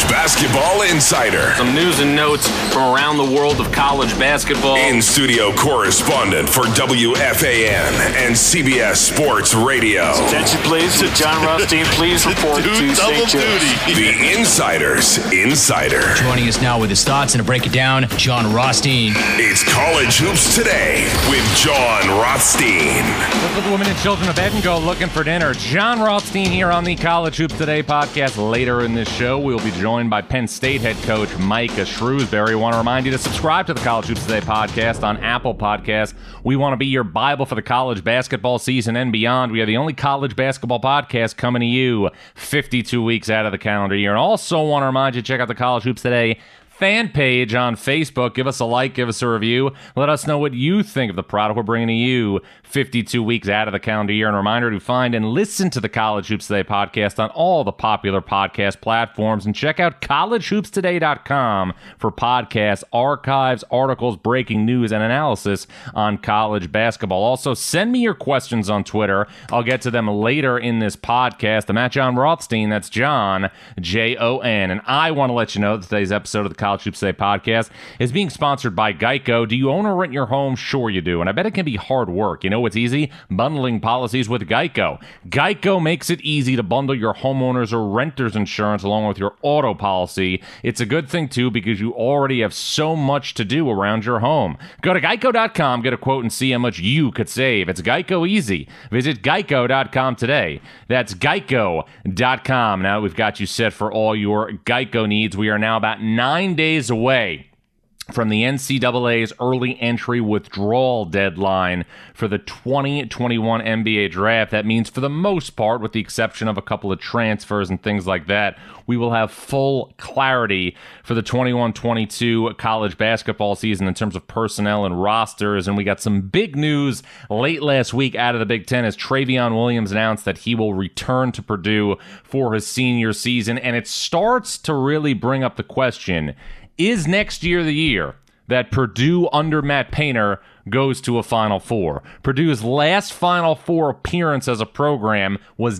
Basketball Insider. Some news and notes from around the world of college basketball. In-studio correspondent for WFAN and CBS Sports Radio. Attention, please. John Rothstein, please report to St. Joe's. The Insider's Insider. Joining us now with his thoughts and to break it down, John Rothstein. It's College Hoops Today with John Rothstein. Let's put the women and children to bed and go looking for dinner. John Rothstein here on the College Hoops Today podcast. Later in this show, we will be joined by Penn State head coach Micah Shrewsbury. We want to remind you to subscribe to the College Hoops Today podcast on Apple Podcasts. We want to be your Bible for the college basketball season and beyond. We are the only college basketball podcast coming to you 52 weeks out of the calendar year. And also want to remind you to check out the College Hoops Today fan page on Facebook. Give us a like, give us a review. Let us know what you think of the product we're bringing to you 52 weeks out of the calendar year. And a reminder to find and listen to the College Hoops Today podcast on all the popular podcast platforms. And check out collegehoopstoday.com for podcasts, archives, articles, breaking news, and analysis on college basketball. Also, send me your questions on Twitter. I'll get to them later in this podcast. I'm at John Rothstein. That's John, Jon. And I want to let you know that today's episode of the College Hoops Today podcast is being sponsored by Geico. Do you own or rent your home? Sure you do. And I bet it can be hard work. You know what's easy? Bundling policies with Geico. Geico makes it easy to bundle your homeowners or renters insurance along with your auto policy. It's a good thing, too, because you already have so much to do around your home. Go to geico.com, get a quote, and see how much you could save. It's Geico easy. Visit geico.com today. That's geico.com. Now we've got you set for all your Geico needs. We are now about 9 days away from the NCAA's early entry withdrawal deadline for the 2021 NBA draft. That means, for the most part, with the exception of a couple of transfers and things like that, we will have full clarity for the 21-22 college basketball season in terms of personnel and rosters. And we got some big news late last week out of the Big Ten as Travion Williams announced that he will return to Purdue for his senior season. And it starts to really bring up the question, is next year the year that Purdue under Matt Painter goes to a Final Four? Purdue's last Final Four appearance as a program was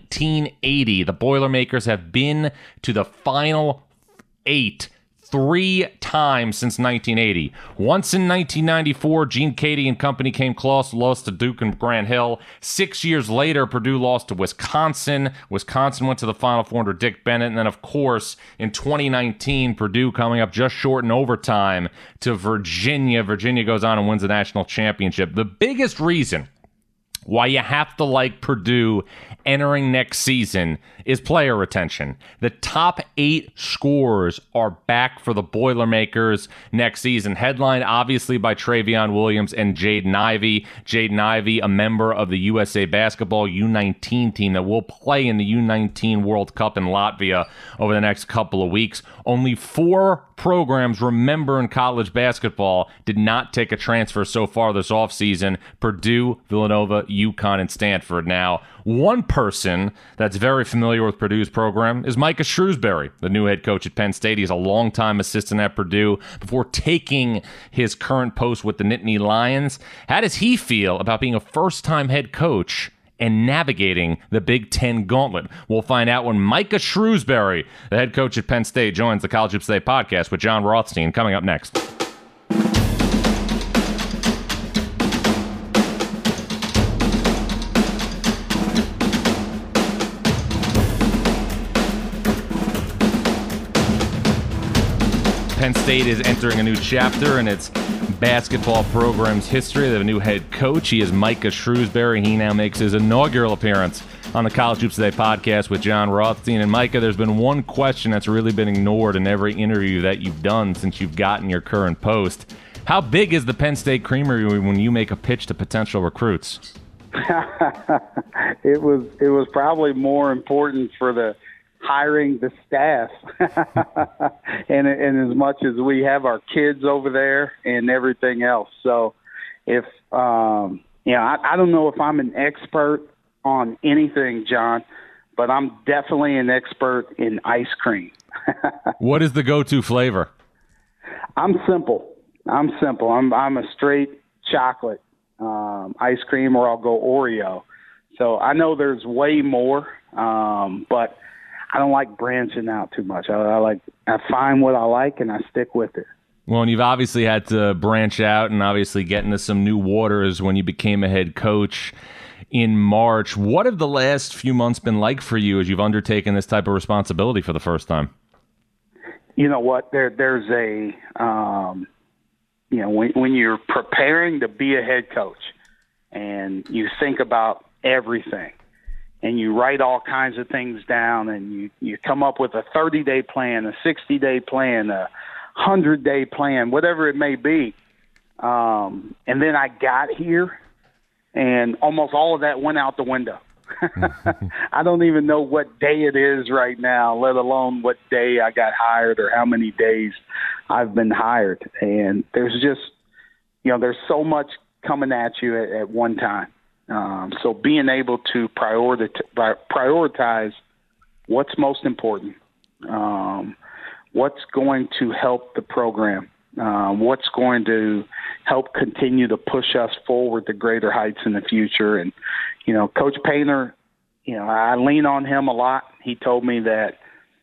1980. The Boilermakers have been to the Final Eight 3 times since 1980. Once in 1994, Gene Cady and company came close, lost to Duke and Grant Hill. 6 years later, Purdue lost to Wisconsin. Wisconsin went to the Final Four under Dick Bennett. And then, of course, in 2019, Purdue coming up just short in overtime to Virginia. Virginia goes on and wins the national championship. The biggest reason why you have to like Purdue entering next season is player retention. The top 8 scorers are back for the Boilermakers next season. Headlined, obviously, by Travion Williams and Jaden Ivey. Jaden Ivey, a member of the USA Basketball U19 team that will play in the U19 World Cup in Latvia over the next couple of weeks. Only 4 programs, remember, in college basketball did not take a transfer so far this offseason: Purdue, Villanova, UConn, and Stanford. Now, one person that's very familiar with Purdue's program is Micah Shrewsbury, the new head coach at Penn State. He's a longtime assistant at Purdue before taking his current post with the Nittany Lions. How does he feel about being a first-time head coach and navigating the Big Ten gauntlet? We'll find out when Micah Shrewsbury, the head coach at Penn State, joins the College Hoops Today podcast with John Rothstein, coming up next. Penn State is entering a new chapter in its basketball program's history. They have a new head coach. He is Micah Shrewsbury. He now makes his inaugural appearance on the College Hoops Today podcast with John Rothstein. And Micah, there's been one question that's really been ignored in every interview that you've done since you've gotten your current post. How big is the Penn State Creamery when you make a pitch to potential recruits? It was probably more important for the hiring the staff and as much as we have our kids over there and everything else. So if I don't know if I'm an expert on anything, John, but I'm definitely an expert in ice cream. What is the go-to flavor? I'm simple. I'm a straight chocolate ice cream, or I'll go Oreo. So I know there's way more, but don't like branching out too much. I find what I like and I stick with it. Well, and you've obviously had to branch out and obviously get into some new waters when you became a head coach in March. What have the last few months been like for you as you've undertaken this type of responsibility for the first time? You know what? There's a, when you're preparing to be a head coach and you think about everything and you write all kinds of things down and you come up with a 30-day plan, a 60-day plan, a 100-day plan, whatever it may be. And then I got here and almost all of that went out the window. I don't even know what day it is right now, let alone what day I got hired or how many days I've been hired. And there's just, there's so much coming at you at one time. So being able to prioritize what's most important, what's going to help the program, what's going to help continue to push us forward to greater heights in the future. And, Coach Painter, I lean on him a lot. He told me that,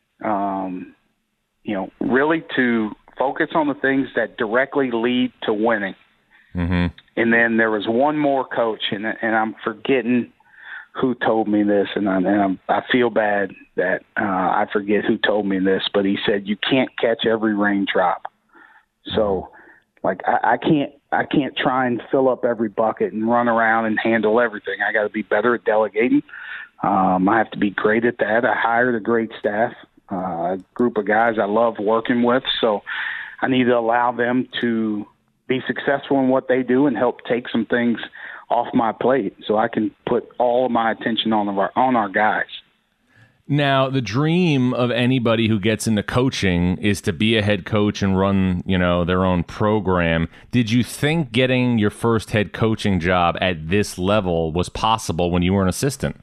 really to focus on the things that directly lead to winning. Mm-hmm. And then there was one more coach, and I'm forgetting who told me this, and I feel bad that I forget who told me this, but he said you can't catch every raindrop. So, I can't try and fill up every bucket and run around and handle everything. I got to be better at delegating. I have to be great at that. I hired a great staff, a group of guys I love working with, so I need to allow them to be successful in what they do and help take some things off my plate so I can put all of my attention on our guys. Now, the dream of anybody who gets into coaching is to be a head coach and run, their own program. Did you think getting your first head coaching job at this level was possible when you were an assistant?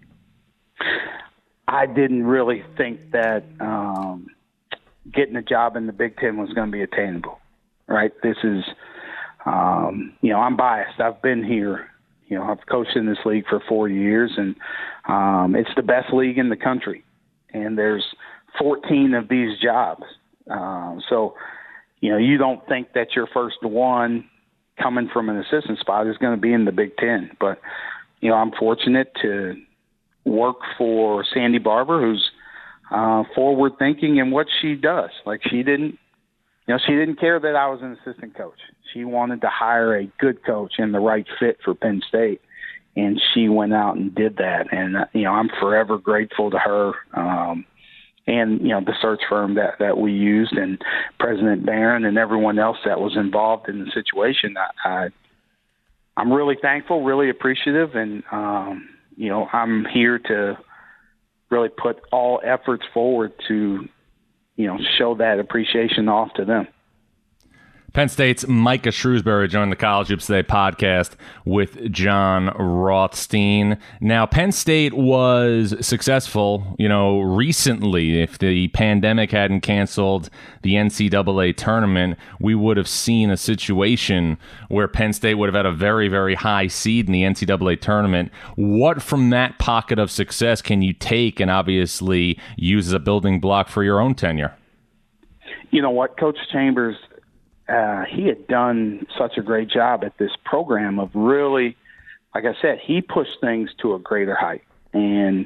I didn't really think that getting a job in the Big Ten was going to be attainable, right? This is, I'm biased. I've been here. I've coached in this league for 4 years, and it's the best league in the country. And there's 14 of these jobs. So, you don't think that your first one coming from an assistant spot is going to be in the Big Ten. But, I'm fortunate to work for Sandy Barber, who's forward thinking in what she does. She didn't care that I was an assistant coach. She wanted to hire a good coach and the right fit for Penn State, and she went out and did that. And I'm forever grateful to her, and the search firm that we used, and President Barron and everyone else that was involved in the situation. I'm really thankful, really appreciative, and I'm here to really put all efforts forward to show that appreciation off to them. Penn State's Micah Shrewsbury joined the College Hoops Today podcast with John Rothstein. Now, Penn State was successful, recently. If the pandemic hadn't canceled the NCAA tournament, we would have seen a situation where Penn State would have had a very, very high seed in the NCAA tournament. What from that pocket of success can you take and obviously use as a building block for your own tenure? You know what, Coach Chambers, he had done such a great job at this program of really, like I said, he pushed things to a greater height. And,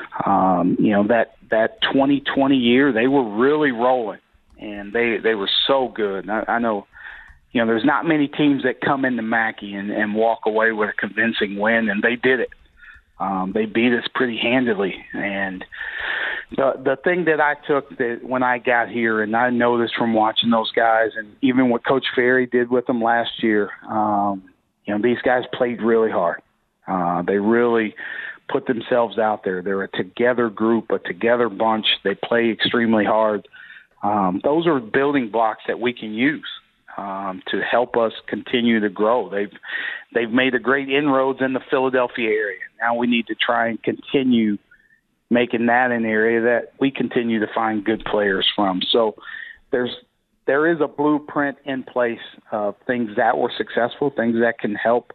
that 2020 year, they were really rolling, and they were so good. I know, there's not many teams that come into Mackey and walk away with a convincing win, and they did it. They beat us pretty handily. And the thing that I took that when I got here, and I know this from watching those guys, and even what Coach Ferry did with them last year, these guys played really hard. They really put themselves out there. They're a together group, a together bunch. They play extremely hard. Those are building blocks that we can use to help us continue to grow. They've made a great inroads in the Philadelphia area. Now we need to try and continue making that an area that we continue to find good players from. So there is a blueprint in place of things that were successful, things that can help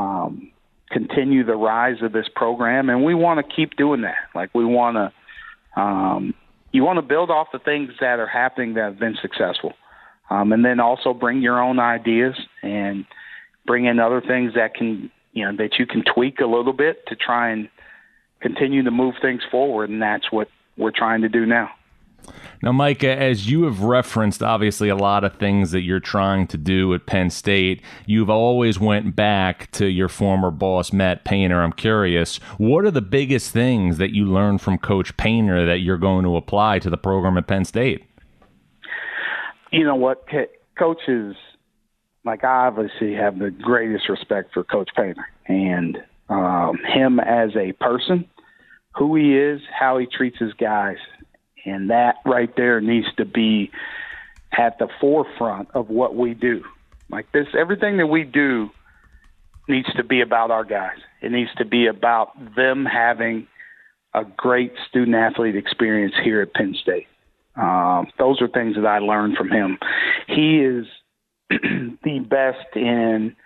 continue the rise of this program, and we want to keep doing that. We want to You want to build off the things that are happening that have been successful, and then also bring your own ideas and bring in other things that can, that you can tweak a little bit to try and continue to move things forward, and that's what we're trying to do now. Now, Micah, as you have referenced, obviously, a lot of things that you're trying to do at Penn State, you've always went back to your former boss, Matt Painter. I'm curious, what are the biggest things that you learned from Coach Painter that you're going to apply to the program at Penn State? You know what? Coaches, I obviously have the greatest respect for Coach Painter and him as a person, who he is, how he treats his guys. And that right there needs to be at the forefront of what we do. Everything that we do needs to be about our guys. It needs to be about them having a great student-athlete experience here at Penn State. Those are things that I learned from him. He is the best in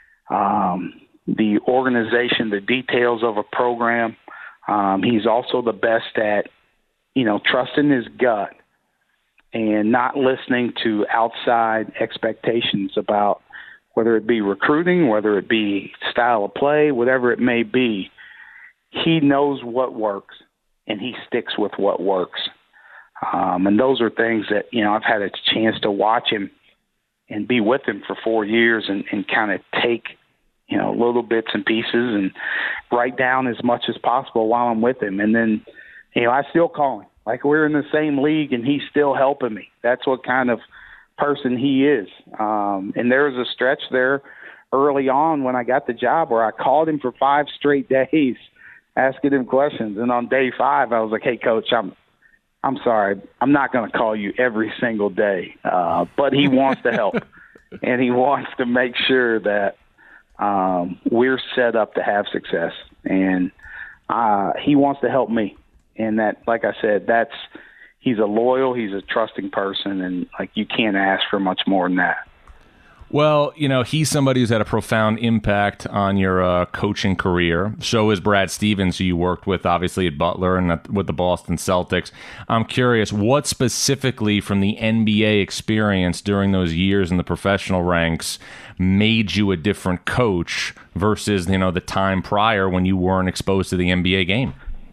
the organization, the details of a program. He's also the best at trusting his gut and not listening to outside expectations about whether it be recruiting, whether it be style of play, whatever it may be. He knows what works, and he sticks with what works. And those are things that, I've had a chance to watch him and be with him for 4 years and kind of take, little bits and pieces and write down as much as possible while I'm with him. And then, I still call him. We're in the same league, and he's still helping me. That's what kind of person he is. And there was a stretch there early on when I got the job where I called him for 5 straight days asking him questions. And on day 5, I was like, hey, Coach, I'm sorry. I'm not going to call you every single day. But he wants to help, and he wants to make sure that we're set up to have success. And he wants to help me. And that, like I said, he's he's a trusting person, and you can't ask for much more than that. Well, he's somebody who's had a profound impact on your coaching career. So is Brad Stevens, who you worked with, obviously, at Butler and with the Boston Celtics. I'm curious, what specifically from the NBA experience during those years in the professional ranks made you a different coach versus, the time prior when you weren't exposed to the NBA game?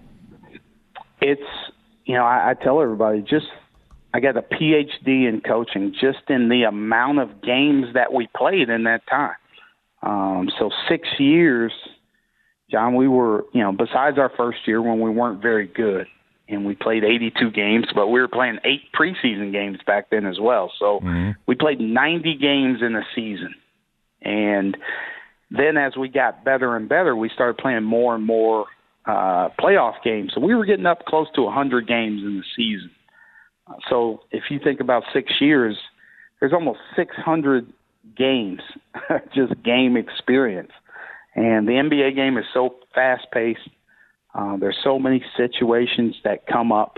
It's, I tell everybody, I got a PhD in coaching just in the amount of games that we played in that time. So 6 years, John, we were, besides our first year when we weren't very good and we played 82 games, but we were playing 8 preseason games back then as well. So we played 90 games in a season. And then as we got better and better, we started playing more and more playoff games. So we were getting up close to 100 games in the season. So if you think about 6 years, there's almost 600 games, just game experience. And the NBA game is so fast-paced. There's so many situations that come up.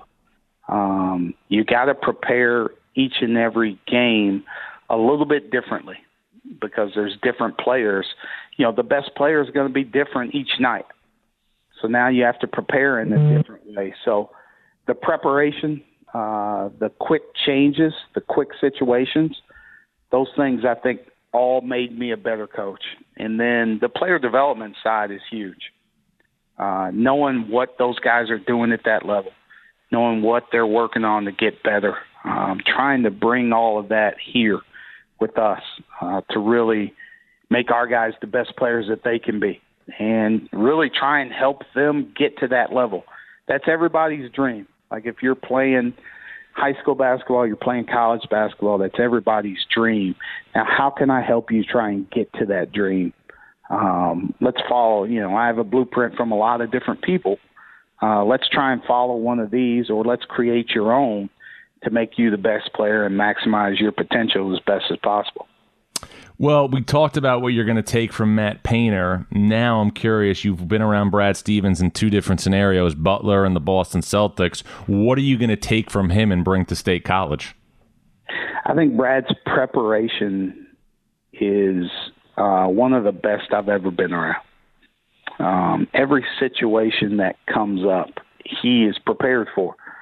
You got to prepare each and every game a little bit differently because there's different players. The best player is going to be different each night. So now you have to prepare in a different way. So the preparation, the quick changes, the quick situations, those things I think all made me a better coach. And then the player development side is huge. Knowing what those guys are doing at that level, knowing what they're working on to get better, trying to bring all of that here with us to really make our guys the best players that they can be. And really try and help them get to that level. That's everybody's dream. If you're playing high school basketball, you're playing college basketball, that's everybody's dream. Now, how can I help you try and get to that dream? Let's follow, I have a blueprint from a lot of different people. Let's try and follow one of these, or let's create your own to make you the best player and maximize your potential as best as possible. Well, we talked about what you're going to take from Matt Painter. Now I'm curious, you've been around Brad Stevens in 2 different scenarios, Butler and the Boston Celtics. What are you going to take from him and bring to State College? I think Brad's preparation is one of the best I've ever been around. Every situation that comes up, he is prepared for.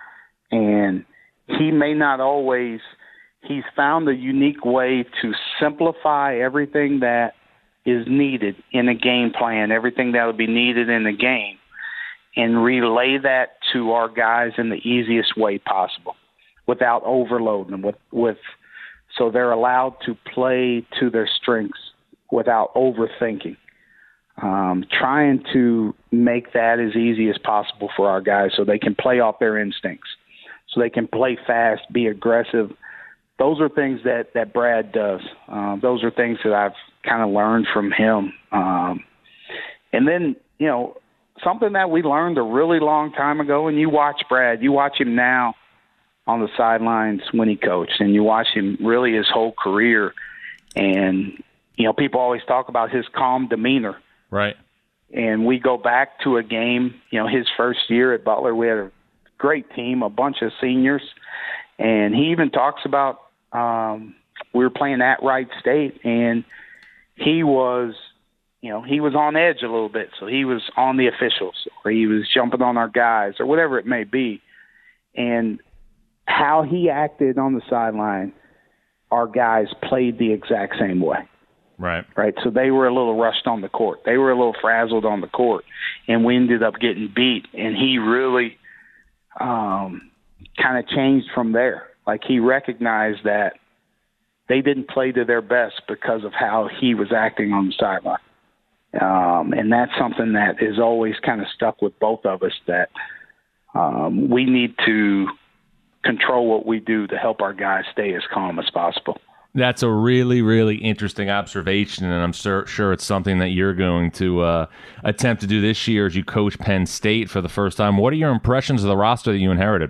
And he may not always – he's found a unique way to simplify everything that is needed in a game plan, everything that would be needed in the game, and relay that to our guys in the easiest way possible without overloading them, so they're allowed to play to their strengths without overthinking. Trying to make that as easy as possible for our guys so they can play off their instincts, so they can play fast, be aggressive. Those are things that Brad does. Those are things that I've kind of learned from him. And then, something that we learned a really long time ago, and you watch Brad, you watch him now on the sidelines when he coached, and you watch him really his whole career. And, people always talk about his calm demeanor. Right. And we go back to a game, his first year at Butler, we had a great team, a bunch of seniors. And he even talks about we were playing at Wright State, and he was, he was on edge a little bit. So he was on the officials, or he was jumping on our guys, or whatever it may be. And how he acted on the sideline, our guys played the exact same way. Right. So they were a little rushed on the court. They were a little frazzled on the court, and we ended up getting beat. And he really kind of changed from there. Like, he recognized that they didn't play to their best because of how he was acting on the sideline. And that's something that is always kind of stuck with both of us, that we need to control what we do to help our guys stay as calm as possible. That's a really, really interesting observation, and I'm sure it's something that you're going to attempt to do this year as you coach Penn State for the first time. What are your impressions of the roster that you inherited?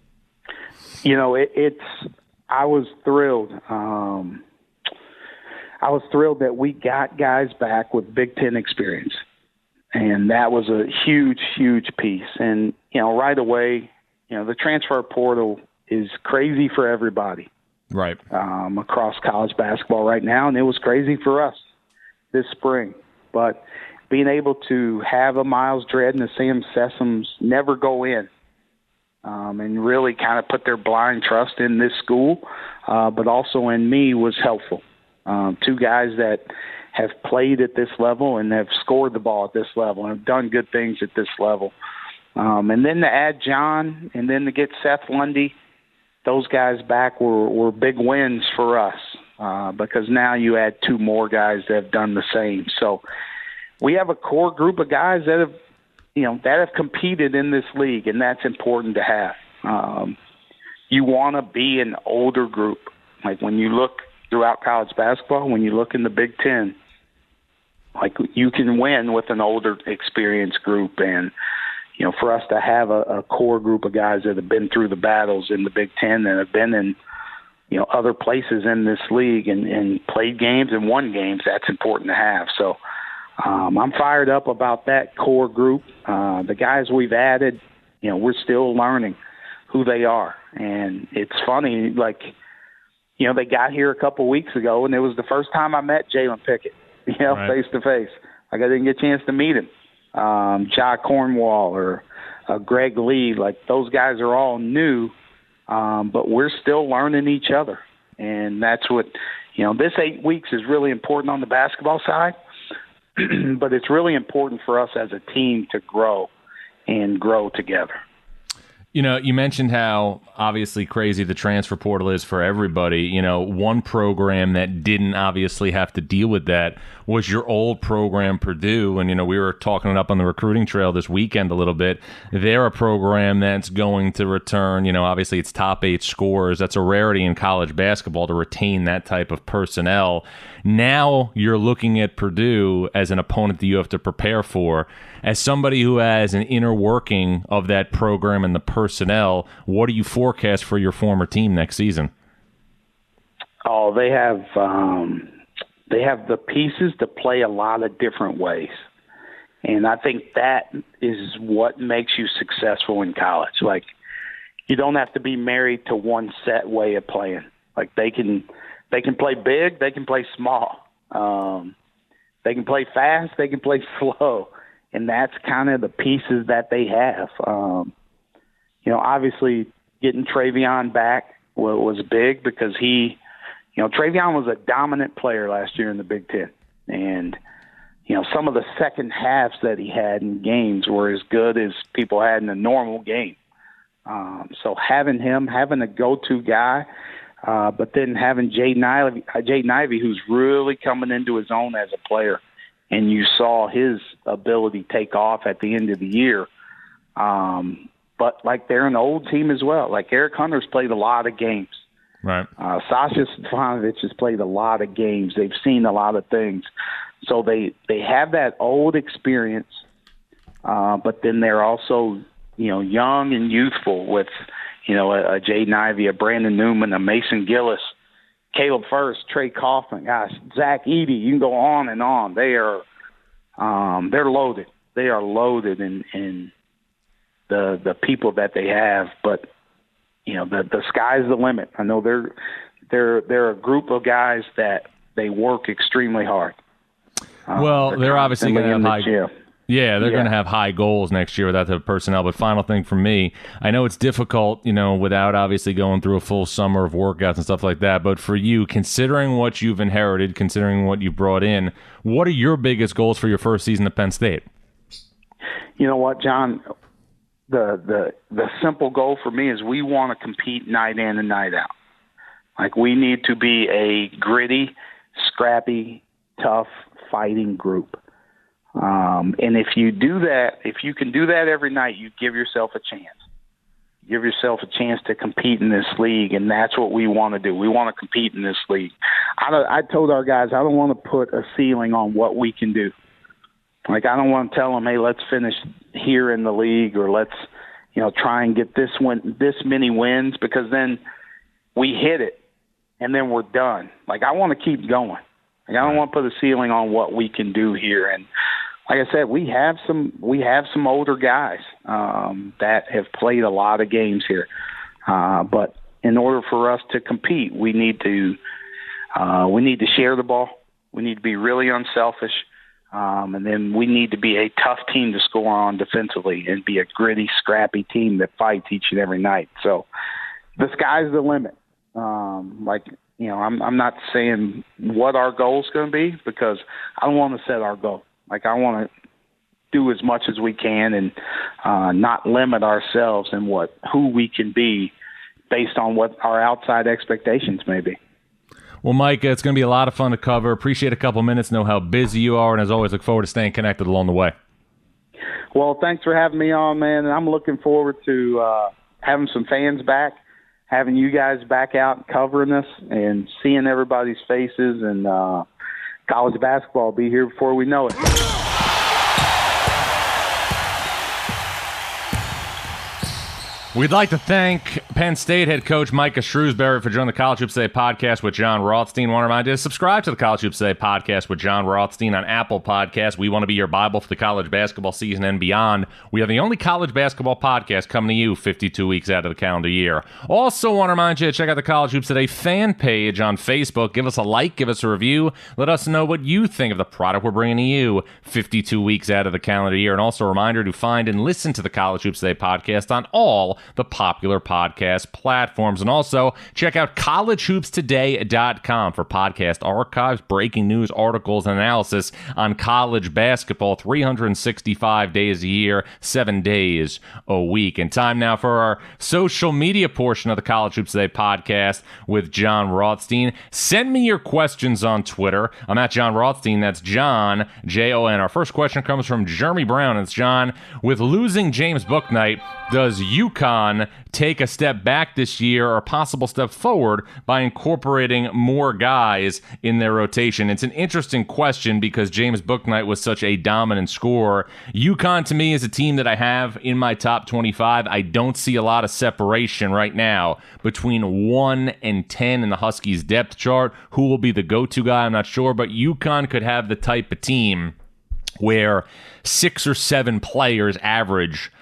I was thrilled. I was thrilled that we got guys back with Big Ten experience, and that was a huge, huge piece. And, right away, the transfer portal is crazy for everybody. Right. Across college basketball right now, and it was crazy for us this spring. But being able to have a Miles Dredd and a Sam Sessoms never go in, and really kind of put their blind trust in this school, but also in me, was helpful. Two guys that have played at this level and have scored the ball at this level and have done good things at this level. And then to add John, and then to get Seth Lundy, those guys back were big wins for us, because now you add two more guys that have done the same. So we have a core group of guys that have competed in this league, and that's important to have. You want to be an older group. Like, when you look throughout college basketball, when you look in the Big Ten, like, you can win with an older, experienced group. And for us to have a core group of guys that have been through the battles in the Big Ten, and have been in, other places in this league and played games and won games, that's important to have. So I'm fired up about that core group. The guys we've added, we're still learning who they are. And it's funny, like, they got here a couple weeks ago, and it was the first time I met Jalen Pickett, face to face. Like, I didn't get a chance to meet him. Ja Cornwall or Greg Lee, like, those guys are all new, but we're still learning each other. And that's what, this 8 weeks is really important on the basketball side, but it's really important for us as a team to grow and grow together. You mentioned how obviously crazy the transfer portal is for everybody. One program that didn't obviously have to deal with that was your old program, Purdue. And, we were talking it up on the recruiting trail this weekend a little bit. They're a program that's going to return, obviously it's top 8 scorers. That's a rarity in college basketball to retain that type of personnel. Now you're looking at Purdue as an opponent that you have to prepare for. As somebody who has an inner working of that program and the personnel, what do you forecast for your former team next season? Oh, they have the pieces to play a lot of different ways. And I think that is what makes you successful in college. Like, you don't have to be married to one set way of playing. Like, they can play big, they can play small. They can play fast, they can play slow. And that's kind of the pieces that they have. Obviously, getting Travion back was big because Travion was a dominant player last year in the Big Ten. And, some of the second halves that he had in games were as good as people had in a normal game. So having a go-to guy, but then having Jaden Ivey, who's really coming into his own as a player, and you saw his ability take off at the end of the year. But like they're an old team as well. Like Eric Hunter's played a lot of games. Right. Sasha Stefanovic has played a lot of games. They've seen a lot of things. So they have that old experience, but then they're also, young and youthful with, a Jaden Ivey, a Brandon Newman, a Mason Gillis, Caleb First, Trey Kaufman, gosh, Zach Edey. You can go on and on. They are, they're loaded. They are loaded in the people that they have, but the sky's the limit. I know they're a group of guys that they work extremely hard. Well, they're obviously going to have high. Yeah, they're going to have high goals next year without the personnel. But final thing for me, I know it's difficult, without obviously going through a full summer of workouts and stuff like that. But for you, considering what you've inherited, considering what you brought in, what are your biggest goals for your first season at Penn State? You know what, John? The simple goal for me is we want to compete night in and night out. Like we need to be a gritty, scrappy, tough, fighting group. And if you can do that every night, you give yourself a chance. Give yourself a chance to compete in this league, and that's what we want to do. We want to compete in this league. I told our guys I don't want to put a ceiling on what we can do. Like I don't want to tell them, hey, let's finish here in the league, or let's try and get this many wins, because then we hit it and then we're done. Like I want to keep going. Like I don't want to put a ceiling on what we can do here. And like I said, we have some older guys that have played a lot of games here. But in order for us to compete, we need to share the ball. We need to be really unselfish. And then we need to be a tough team to score on defensively and be a gritty, scrappy team that fights each and every night. So the sky's the limit. I'm not saying what our goal is going to be, because I don't want to set our goal. Like I want to do as much as we can and not limit ourselves in who we can be based on what our outside expectations may be. Well, Mike, it's going to be a lot of fun to cover. Appreciate a couple minutes, know how busy you are, and as always, look forward to staying connected along the way. Well, thanks for having me on, man, and I'm looking forward to having some fans back, having you guys back out covering us, and seeing everybody's faces, and college basketball will be here before we know it. We'd like to thank Penn State head coach Micah Shrewsbury for joining the College Hoops Today podcast with John Rothstein. Want to remind you to subscribe to the College Hoops Today podcast with John Rothstein on Apple Podcasts. We want to be your Bible for the college basketball season and beyond. We are the only college basketball podcast coming to you 52 weeks out of the calendar year. Also want to remind you to check out the College Hoops Today fan page on Facebook. Give us a like, give us a review. Let us know what you think of the product we're bringing to you 52 weeks out of the calendar year. And also a reminder to find and listen to the College Hoops Today podcast on all the popular podcast platforms. And also check out collegehoopstoday.com for podcast archives, breaking news, articles, and analysis on college basketball 365 days a year, 7 days a week. And time now for our social media portion of the College Hoops Today podcast with John Rothstein. Send me your questions on Twitter. I'm at John Rothstein. That's John, Jon. Our first question comes from Jeremy Brown. It's John, with losing James Bouknight, does UConn take a step back this year or a possible step forward by incorporating more guys in their rotation? It's an interesting question because James Bouknight was such a dominant scorer. UConn, to me, is a team that I have in my top 25. I don't see a lot of separation right now between 1 and 10 in the Huskies depth chart. Who will be the go-to guy, I'm not sure, but UConn could have the type of team where 6 or 7 players average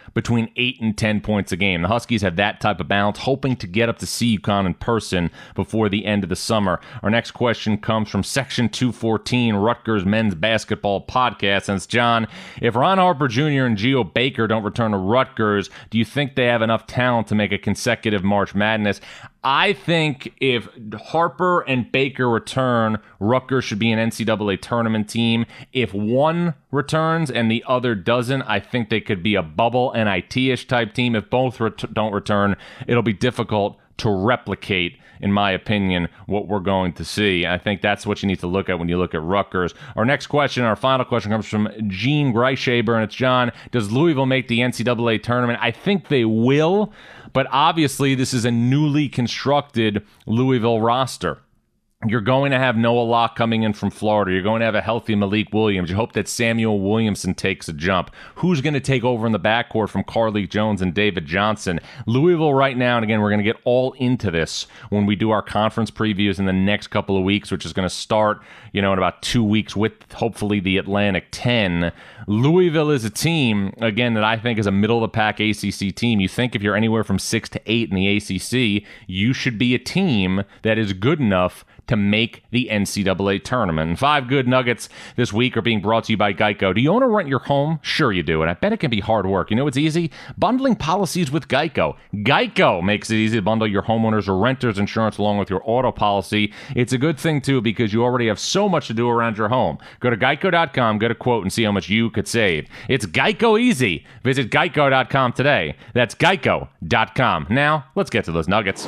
between 8 and 10 points a game. The Huskies have that type of balance, hoping to get up to see UConn in person before the end of the summer. Our next question comes from Section 214, Rutgers Men's Basketball Podcast, and it's John, if Ron Harper Jr. and Geo Baker don't return to Rutgers, do you think they have enough talent to make a consecutive March Madness? I think if Harper and Baker return, Rutgers should be an NCAA tournament team. If one returns and the other doesn't, I think they could be a bubble NIT-ish type team. If both don't return, it'll be difficult to replicate, in my opinion, what we're going to see. I think that's what you need to look at when you look at Rutgers. Our next question, our final question, comes from Gene Greishaber, and it's John, does Louisville make the NCAA tournament? I think they will, but obviously this is a newly constructed Louisville roster. You're going to have Noah Locke coming in from Florida. You're going to have a healthy Malik Williams. You hope that Samuel Williamson takes a jump. Who's going to take over in the backcourt from Carlik Jones and David Johnson? Louisville right now, and again, we're going to get all into this when we do our conference previews in the next couple of weeks, which is going to start, in about 2 weeks with hopefully the Atlantic 10. Louisville is a team, again, that I think is a middle-of-the-pack ACC team. You think if you're anywhere from 6 to 8 in the ACC, you should be a team that is good enough to make the NCAA tournament. And 5 good nuggets this week are being brought to you by Geico. Do you own or rent your home? Sure you do, and I bet it can be hard work. You know what's easy? Bundling policies with Geico. Geico makes it easy to bundle your homeowners or renters insurance along with your auto policy. It's a good thing, too, because you already have so much to do around your home. Go to geico.com, get a quote, and see how much you could save. It's Geico easy. Visit geico.com today. That's geico.com. Now, let's get to those nuggets.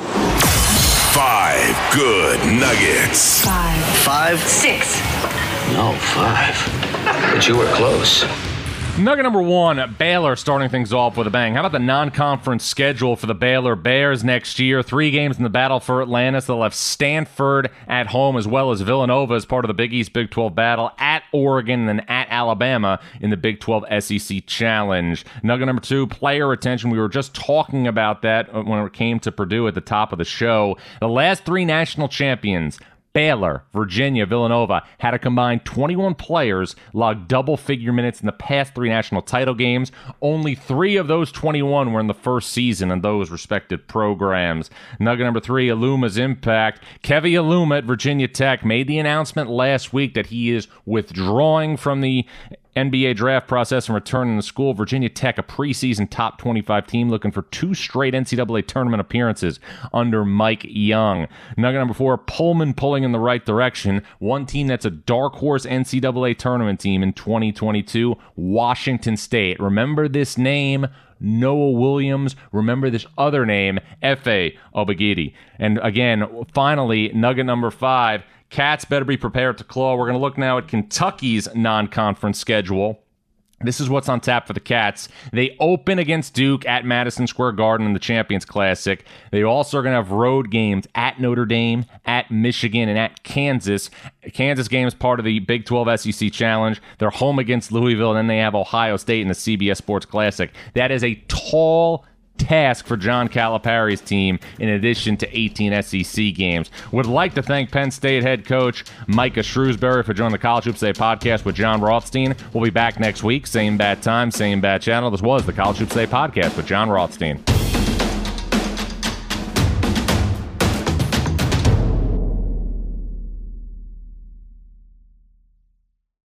5 good nuggets. 5. 6. No, 5. But you were close. Nugget number 1, Baylor starting things off with a bang. How about the non-conference schedule for the Baylor Bears next year? 3 games in the battle for Atlantis. They'll have Stanford at home as well as Villanova as part of the Big East Big 12 battle, at Oregon and then at Alabama in the Big 12 SEC Challenge. Nugget number 2, player retention. We were just talking about that when it came to Purdue at the top of the show. The last 3 national champions, Baylor, Virginia, Villanova, had a combined 21 players log double-figure minutes in the past 3 national title games. Only 3 of those 21 were in the first season in those respective programs. Nugget number 3, Aluma's impact. Kevin Aluma at Virginia Tech made the announcement last week that he is withdrawing from the NBA draft process and returning to school. Virginia Tech, a preseason top 25 team, looking for 2 straight NCAA tournament appearances under Mike Young. Nugget number 4, Pullman pulling in the right direction. One team that's a dark horse NCAA tournament team in 2022, Washington State. Remember this name, Noah Williams. Remember this other name, Efe Obagidi. And again, finally, nugget number 5, Cats better be prepared to claw. We're going to look now at Kentucky's non-conference schedule. This is what's on tap for the Cats. They open against Duke at Madison Square Garden in the Champions Classic. They also are going to have road games at Notre Dame, at Michigan, and at Kansas. Kansas game is part of the Big 12 SEC Challenge. They're home against Louisville, and then they have Ohio State in the CBS Sports Classic. That is a tall task for John Calipari's team in addition to 18 SEC games. Would like to thank Penn State head coach Micah Shrewsbury for joining the College Hoops Today podcast with John Rothstein. We'll be back next week. Same bad time, same bad channel. This was the College Hoops Today podcast with John Rothstein.